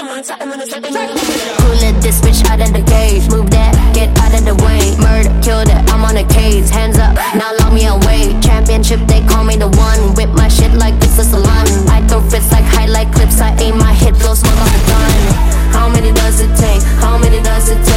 Who let this bitch out of the cage? Move that, get out of the way. Murder, kill that, I'm on a case. Hands up, now lock me away. Championship, they call me the one. Whip my shit like it's a salon. I throw fits like highlight clips. I aim my hit, blow smoke off the gun. How many does it take? How many does it take?